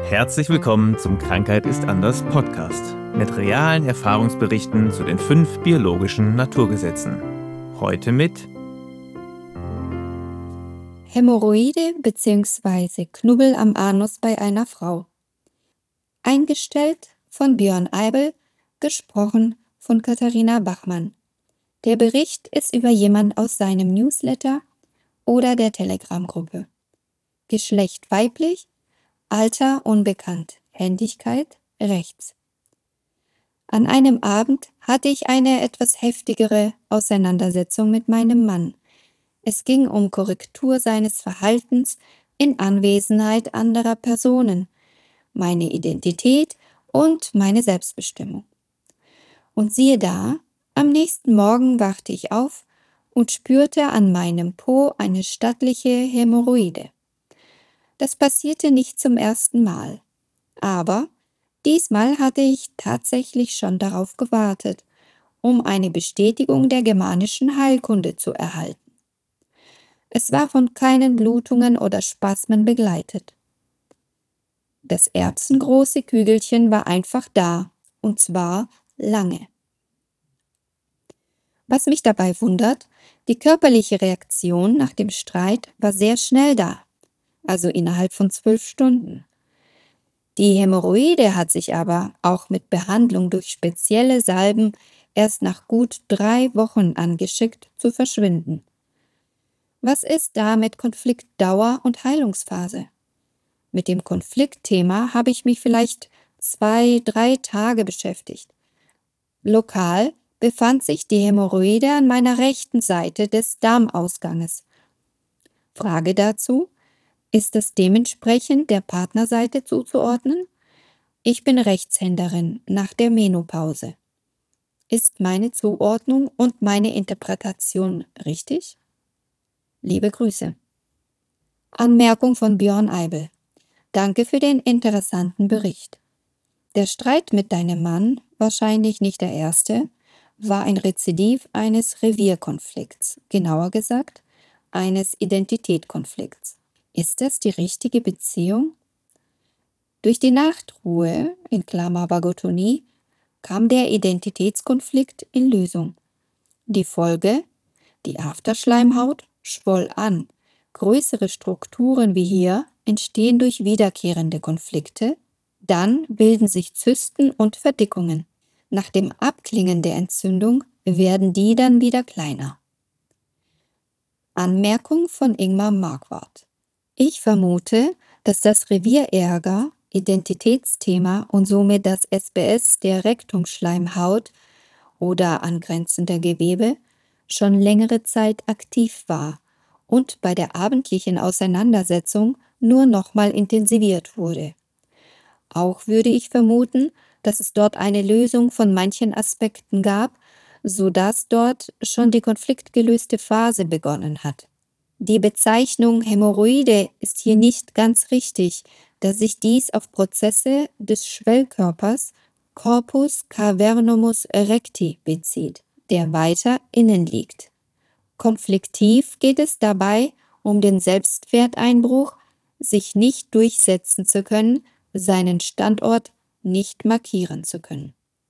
Herzlich willkommen zum Krankheit ist anders Podcast mit realen Erfahrungsberichten zu den 5 biologischen Naturgesetzen. Heute mit Hämorrhoide bzw. Knubbel am Anus bei einer Frau. Eingestellt von Björn Eibel, gesprochen von Katharina Bachmann. Der Bericht ist über jemand aus seinem Newsletter oder der Telegram-Gruppe. Geschlecht weiblich, Alter unbekannt, Händigkeit rechts. An einem Abend hatte ich eine etwas heftigere Auseinandersetzung mit meinem Mann. Es ging um Korrektur seines Verhaltens in Anwesenheit anderer Personen, meine Identität und meine Selbstbestimmung. Und siehe da, am nächsten Morgen wachte ich auf und spürte an meinem Po eine stattliche Hämorrhoide. Das passierte nicht zum ersten Mal, aber diesmal hatte ich tatsächlich schon darauf gewartet, um eine Bestätigung der germanischen Heilkunde zu erhalten. Es war von keinen Blutungen oder Spasmen begleitet. Das erbsengroße Kügelchen war einfach da, und zwar lange. Was mich dabei wundert, die körperliche Reaktion nach dem Streit war sehr schnell da, also innerhalb von 12 Stunden. Die Hämorrhoide hat sich aber auch mit Behandlung durch spezielle Salben erst nach gut 3 Wochen angeschickt zu verschwinden. Was ist da mit Konfliktdauer und Heilungsphase? Mit dem Konfliktthema habe ich mich vielleicht 2, 3 Tage beschäftigt. Lokal befand sich die Hämorrhoide an meiner rechten Seite des Darmausganges. Frage dazu: Ist es dementsprechend der Partnerseite zuzuordnen? Ich bin Rechtshänderin nach der Menopause. Ist meine Zuordnung und meine Interpretation richtig? Liebe Grüße. Anmerkung von Björn Eibel. Danke für den interessanten Bericht. Der Streit mit deinem Mann, wahrscheinlich nicht der erste, war ein Rezidiv eines Revierkonflikts, genauer gesagt, eines Identitätskonflikts. Ist das die richtige Beziehung? Durch die Nachtruhe, in Klammer Vagotonie, kam der Identitätskonflikt in Lösung. Die Folge: Die Afterschleimhaut schwoll an. Größere Strukturen wie hier entstehen durch wiederkehrende Konflikte, dann bilden sich Zysten und Verdickungen. Nach dem Abklingen der Entzündung werden die dann wieder kleiner. Anmerkung von Ingmar Marquardt. Ich vermute, dass das Revierärger, Identitätsthema und somit das SBS der Rektumschleimhaut oder angrenzender Gewebe schon längere Zeit aktiv war und bei der abendlichen Auseinandersetzung nur nochmal intensiviert wurde. Auch würde ich vermuten, dass es dort eine Lösung von manchen Aspekten gab, sodass dort schon die konfliktgelöste Phase begonnen hat. Die Bezeichnung Hämorrhoide ist hier nicht ganz richtig, da sich dies auf Prozesse des Schwellkörpers Corpus cavernosus erecti bezieht, der weiter innen liegt. Konfliktiv geht es dabei um den Selbstwerteinbruch, sich nicht durchsetzen zu können, seinen Standort nicht markieren zu können.